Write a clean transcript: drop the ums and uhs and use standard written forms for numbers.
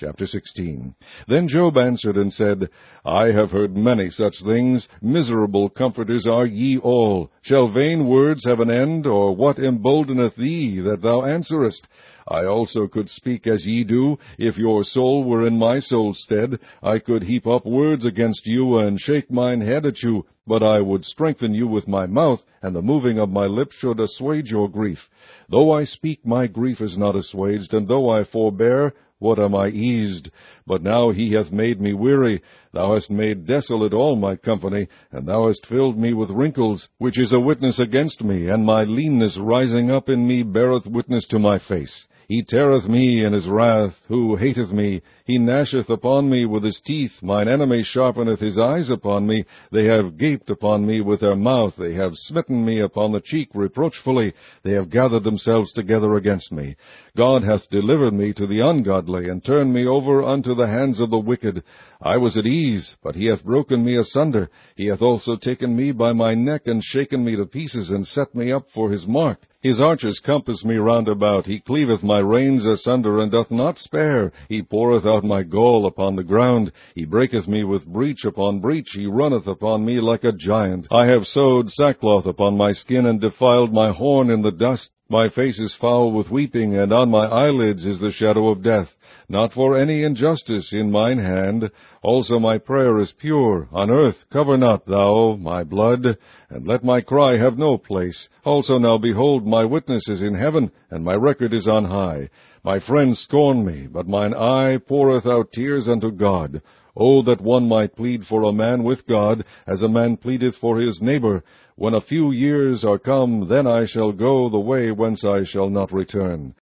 Chapter 16. Then Job answered and said, I have heard many such things. Miserable comforters are ye all. Shall vain words have an end, or what emboldeneth thee that thou answerest? I also could speak as ye do. If your soul were in my soul's stead, I could heap up words against you, and shake mine head at you. But I would strengthen you with my mouth, and the moving of my lips should assuage your grief. Though I speak, my grief is not assuaged, and though I forbear, what am I eased? But now he hath made me weary. Thou hast made desolate all my company, and thou hast filled me with wrinkles, which is a witness against me, and my leanness rising up in me beareth witness to my face. He teareth me in his wrath, who hateth me. He gnasheth upon me with his teeth. Mine enemy sharpeneth his eyes upon me. They have gaped upon me with their mouth. They have smitten me upon the cheek reproachfully. They have gathered themselves together against me. God hath delivered me to the ungodly, and turned me over unto the hands of the wicked. I was at ease, but he hath broken me asunder. He hath also taken me by my neck, and shaken me to pieces, and set me up for his mark. His archers compass me round about. He cleaveth my reins asunder, and doth not spare. He poureth out my gall upon the ground. He breaketh me with breach upon breach. He runneth upon me like a giant. I have sewed sackcloth upon my skin, and defiled my horn in the dust. My face is foul with weeping, and on my eyelids is the shadow of death. Not for any injustice in mine hand. Also my prayer is pure. On earth cover not thou my blood, and let my cry have no place. Also now behold, my witness is in heaven, and my record is on high. My friends scorn me, but mine eye poureth out tears unto God. Oh, that one might plead for a man with God, as a man pleadeth for his neighbor. When a few years are come, then I shall go the way whence I shall not return.